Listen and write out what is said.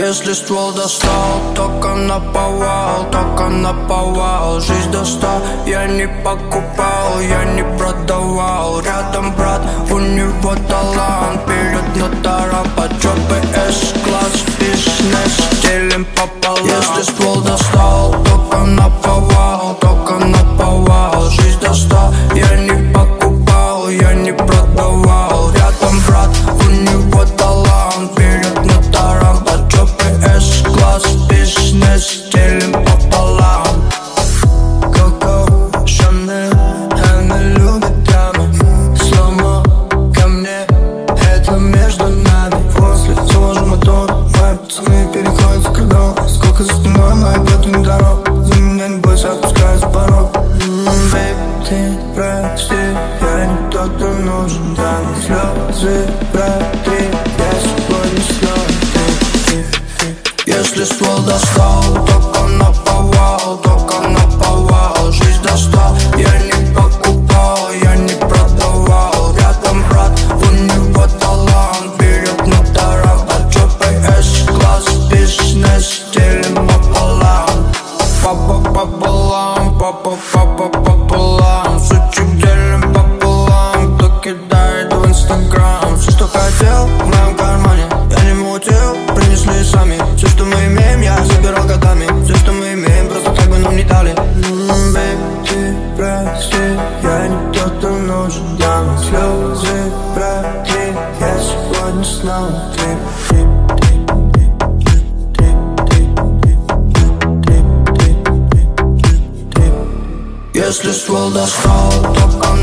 Если ствол достал, только наповал, только наповал. Жизнь до 100 я не покупал, я не продавал. Рядом брат, у него талант, вперед на таран. Почёпы С-класс, бизнес делим пополам. Если ствол достал, только наповал, только наповал. Жизнь до 100 я не покупал, я не продавал. Рядом брат, у него талант, вперед на таран. Почёпы С-класс, бизнес делим пополам. Коко, Шанель, она любит драмы. Сломо ко мне, это между нами. После завожу мотор, мои пацаны переходят за кордон. Сколько за спиной моих братьев дорог. За меня не бойся, отпускай за порог. Бэйб, ты прости, я не тот, кто нужен. Да, слезы протри, я сегодня снова ты. Если ствол достал, только наповал, только наповал. Жизнь до 100 я не покупал, я не продавал. Рядом брат, у него талант, вперед на таран. Почёпы С-класс, бизнес делим пополам. Папа пополам, папа пополам. Сучек делим пополам, кто кидает в Инстаграм. Все, что хотел, в моем кармане, я не мутил, принесли сами. Все, что мы имеем, я забирал годами. Все, что мы имеем, просто так бы нам не дали. Бэйб, ты прости, я не тот, кто нужен. Дам слезы протри, я сегодня снова трип. Если ствол достал, только